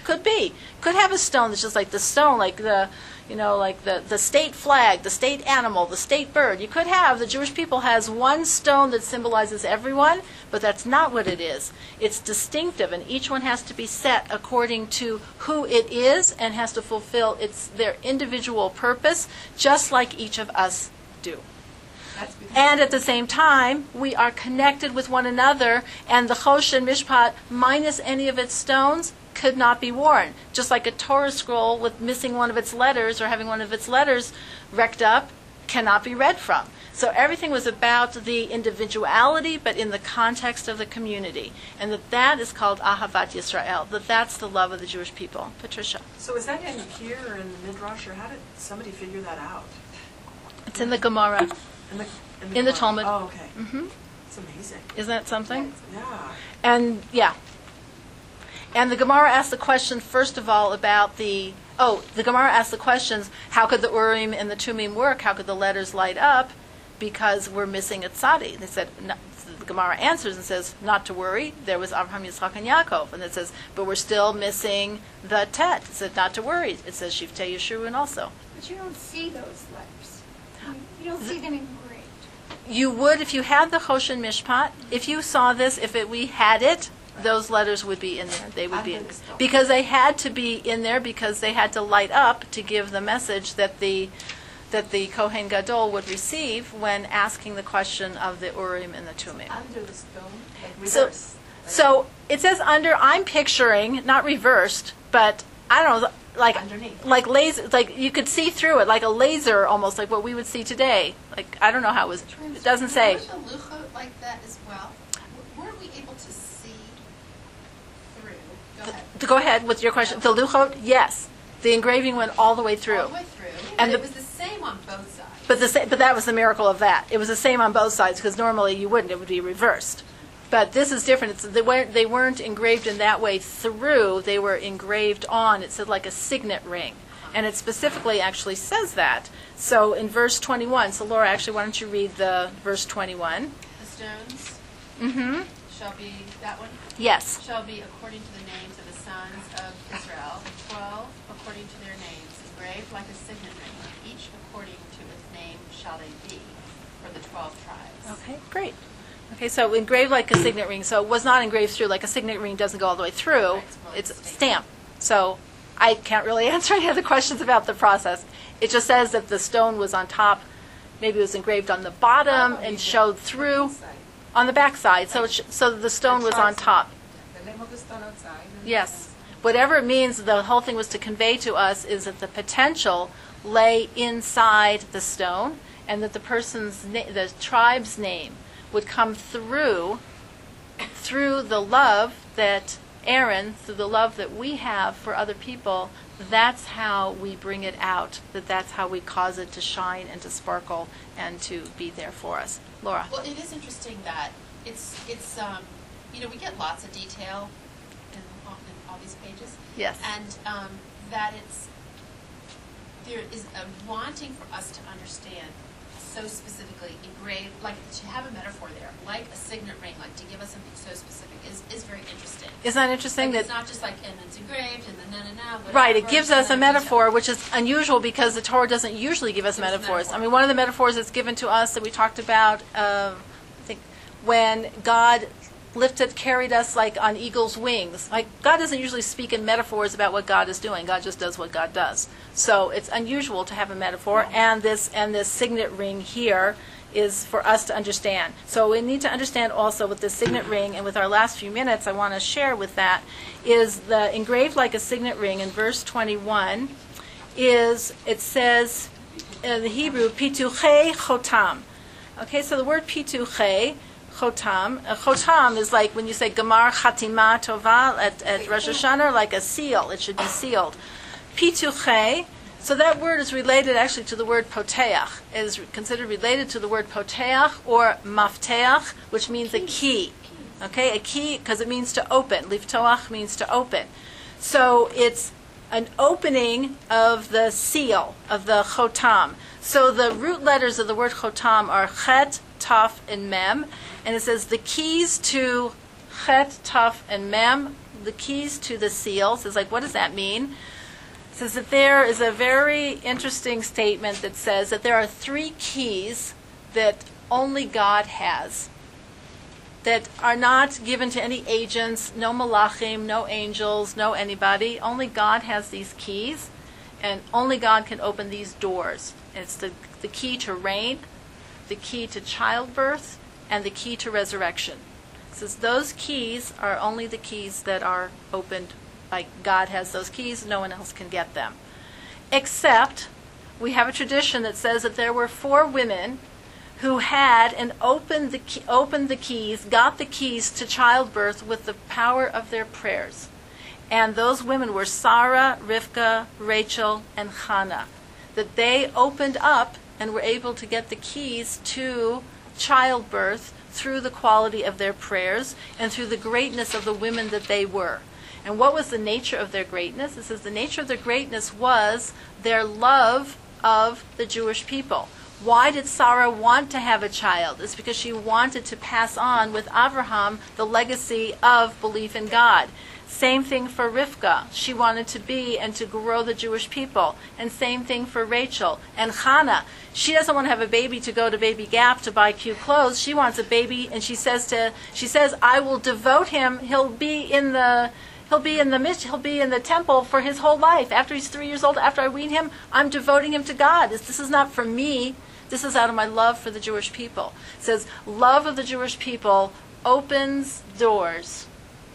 Could be. Could have a stone that's just like the stone, like the, you know, like the, the state flag, the state animal, the state bird. You could have, the Jewish people has one stone that symbolizes everyone, but that's not what it is. It's distinctive, and each one has to be set according to who it is and has to fulfill its their individual purpose, just like each of us do. That's because And at the same time, we are connected with one another, and the Choshen Mishpat, minus any of its stones, could not be worn. Just like a Torah scroll with missing one of its letters or having one of its letters wrecked up cannot be read from. So everything was about the individuality, but in the context of the community. And that that is called Ahavat Yisrael, that that's the love of the Jewish people. Patricia. So is that in here or in the Midrash, or how did somebody figure that out? It's in the Gemara. In the, In the Gemara? Talmud. Oh, okay. hmm It's amazing. Isn't that something? Yeah. And, yeah. And the Gemara asks the question, first of all, about the, oh, the Gemara asks the questions, how could the Urim and the Tumim work? How could the letters light up? Because we're missing a tzadi. They said, no, the Gemara answers and says, not to worry, there was Abraham, Yitzchak, and Yaakov. And it says, but we're still missing the tet. It said, not to worry. It says, Shiftei Yeshurun also. But you don't see those letters. You- You don't see them engraved. You would if you had the Choshen Mishpat. If you saw this, if it, we had it, those letters would be in there. They would be in, because they had to be in there because they had to light up to give the message that the that the Kohen Gadol would receive when asking the question of the Urim and the Tumim. Under the stone, like So, reverse. so it says under. I'm picturing not reversed, but I don't know, like Underneath. like laser, like you could see through it, like a laser, almost like what we would see today. Like I don't know how it was. It doesn't say. Was the luchot like that as well? W- Were we able to see through? Go ahead. To go ahead with your question. The luchot, yes, the engraving went all the way through. All the way through. And And the- it was the same on both sides. But the sa- but that was the miracle of that. It was the same on both sides because normally you wouldn't. It would be reversed. But this is different. It's, they weren't they weren't engraved in that way through. They were engraved on. It said like a signet ring, and it specifically actually says that. So in verse twenty-one. So Laura, actually, why don't you read the verse twenty-one? The stones Mm-hmm. shall be, that one, Yes. shall be according to the names of the sons of Israel, twelve according to their names, engraved like a signet ring, each according to its name shall they be, for the twelve tribes. Okay, great. Okay, so engraved like a signet ring. So it was not engraved through. Like a signet ring doesn't go all the way through. Right, well, It's it's a stamped. stamp. So I can't really answer any other questions about the process. It just says that the stone was on top. Maybe it was engraved on the bottom and showed through on the back side. So it sh- so the stone was on top. The name of the stone outside. and- Yes. Whatever it means, the whole thing was to convey to us is that the potential lay inside the stone, and that the person's, na- the tribe's name would come through, through the love that Aaron, through the love that we have for other people. That's how we bring it out. That that's how we cause it to shine and to sparkle and to be there for us. Laura. Well, it is interesting that it's, it's, um, you know, we get lots of detail in all, in all these pages. Yes. And um, that it's, there is a wanting for us to understand so specifically engraved, like to have a metaphor there, like a signet ring, like to give us something so specific is, is very interesting. Isn't that interesting? Like, that it's not just like, and it's engraved, and the na-na-na, whatever. Right, it gives and us a then metaphor, detail. which is unusual because the Torah doesn't usually give us Give us a metaphors. I metaphor. mean, one of the metaphors that's given to us that we talked about, uh, I think, when God lifted, carried us like on eagle's wings. Like, God doesn't usually speak in metaphors about what God is doing. God just does what God does. So it's unusual to have a metaphor, and this and this signet ring here is for us to understand. So we need to understand also with this signet ring, and with our last few minutes, I want to share with that, is the engraved like a signet ring in verse twenty-one, is, it says in the Hebrew, pituche chotam. Okay, so the word pituche, chotam, uh, chotam is like when you say gamar chatima tova at, at Rosh Hashanah, like a seal, it should be sealed. Pituche, so that word is related actually to the word poteach. It is considered related to the word poteach or mafteach, which means a key. Okay, a key because it means to open. Liftoach means to open. So it's an opening of the seal, of the chotam. So the root letters of the word chotam are chet, taf, and mem. And it says the keys to chet, taf, and mem the keys to the seals. It's like, what does that mean? It says that there is a very interesting statement that says that there are three keys that only God has, that are not given to any agents, no malachim, no angels, no anybody. Only God has these keys, and only God can open these doors. And it's the, the key to reign, the key to childbirth, and the key to resurrection. It says those keys are only the keys that are opened by God. Has those keys, no one else can get them. Except we have a tradition that says that there were four women who had and opened the key, opened the keys, got the keys to childbirth with the power of their prayers. And those women were Sarah, Rivka, Rachel, and Hannah. That they opened up and were able to get the keys to childbirth through the quality of their prayers and through the greatness of the women that they were. And what was the nature of their greatness? It says the nature of their greatness was their love of the Jewish people. Why did Sarah want to have a child? It's because she wanted to pass on with Abraham the legacy of belief in God. Same thing for Rivka. She wanted to be and to grow the Jewish people. And same thing for Rachel. And Hannah, she doesn't want to have a baby to go to Baby Gap to buy cute clothes. She wants a baby, and she says to she says, I will devote him. He'll be in the he'll be in the mish, he'll be in the temple for his whole life. After he's three years old, after I wean him, I'm devoting him to God. This, this is not for me. This is out of my love for the Jewish people. It says, love of the Jewish people opens doors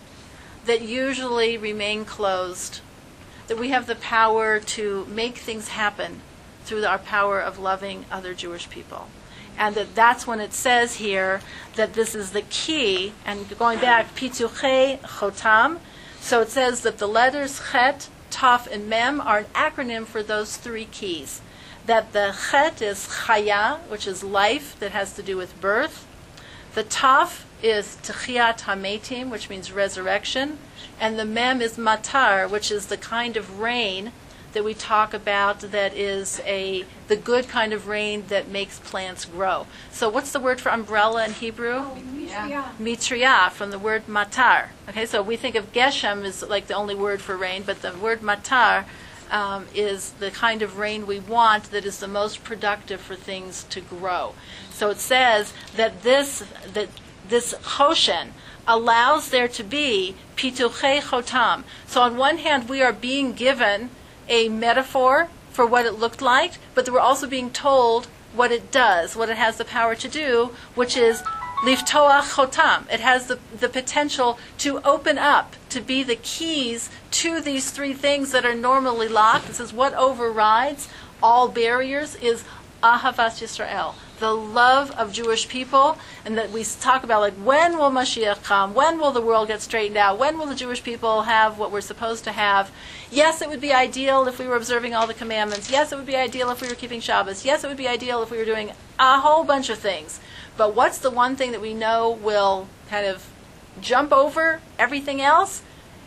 that usually remain closed, that we have the power to make things happen through our power of loving other Jewish people. And that that's when it says here that this is the key, and going back, Pituchei Chotam, so it says that the letters Chet, Taf, and Mem are an acronym for those three keys. That the Chet is Chaya, which is life, that has to do with birth. The Taf is Techiyat HaMetim, which means resurrection. And the Mem is Matar, which is the kind of rain that we talk about that is a the good kind of rain that makes plants grow. So what's the word for umbrella in Hebrew? Oh, yeah. Mitriyah, from the word matar. Okay, so we think of Geshem as like the only word for rain, but the word matar um, is the kind of rain we want that is the most productive for things to grow. So it says that this that this choshen allows there to be pituchei chotam. So on one hand, we are being given a metaphor for what it looked like, but we're also being told what it does, what it has the power to do, which is liftoach chotam. It has the, the potential to open up, to be the keys to these three things that are normally locked. This is what overrides all barriers is Ahavas Yisrael, the love of Jewish people, and that we talk about, like, when will Mashiach come? When will the world get straightened out? When will the Jewish people have what we're supposed to have? Yes, it would be ideal if we were observing all the commandments. Yes, it would be ideal if we were keeping Shabbos. Yes, it would be ideal if we were doing a whole bunch of things. But what's the one thing that we know will kind of jump over everything else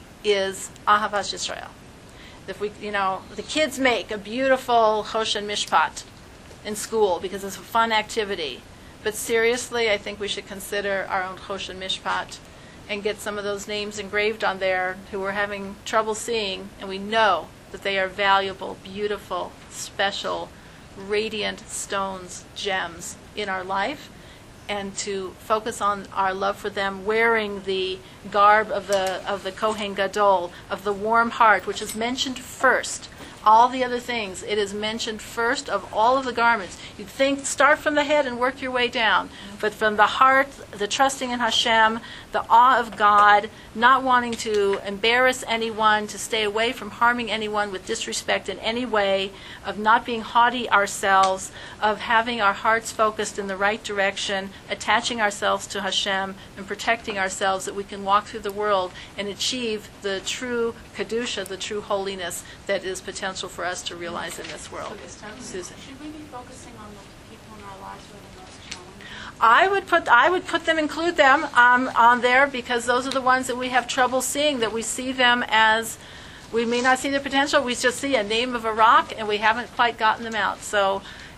is Ahavas Yisrael. If we, you know, the kids make a beautiful Choshen Mishpat in school because it's a fun activity. But seriously, I think we should consider our own Choshen Mishpat and get some of those names engraved on there who we're having trouble seeing, and we know that they are valuable, beautiful, special, radiant stones, gems in our life, and to focus on our love for them, wearing the garb of the of the Kohen Gadol, of the warm heart, which is mentioned first. All the other things, it is mentioned first of all of the garments. You think, start from the head and work your way down. But from the heart, the trusting in Hashem, the awe of God, not wanting to embarrass anyone, to stay away from harming anyone with disrespect in any way, of not being haughty ourselves, of having our hearts focused in the right direction, attaching ourselves to Hashem, and protecting ourselves that we can walk through the world and achieve the true Kedusha, the true holiness that is potential for us to realize in this world. Susan. Should we be focusing on the people in our lives who are the most challenging? I would put I would put them, include them um, on there, because those are the ones that we have trouble seeing, that we see them as, we may not see their potential, we just see a name of a rock and we haven't quite gotten them out. So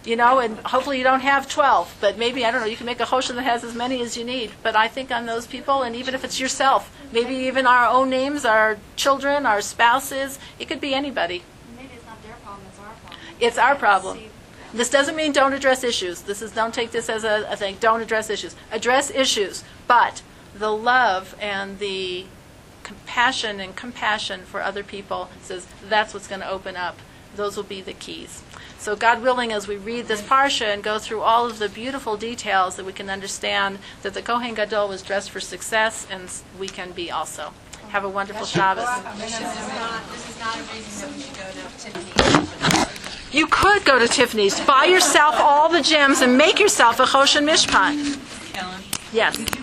You know, and hopefully you don't have twelve, but maybe, I don't know, you can make a Hoshen that has as many as you need. But I think on those people, and even if it's yourself, maybe even our own names, our children, our spouses, it could be anybody. Maybe it's not their problem, it's our problem. It's our problem. See, This doesn't mean don't address issues. This is, don't take this as a, a thing, don't address issues. Address issues, but the love and the compassion and compassion for other people says that's what's going to open up. Those will be the keys. So God willing, as we read this parsha and go through all of the beautiful details, that we can understand that the Kohen Gadol was dressed for success, and we can be also. Have a wonderful Shabbos. This is not, this is not a reason that we should go to Tiffany's. You could go to Tiffany's, buy yourself all the gems, and make yourself a Choshen Mishpat. Ellen? Yes.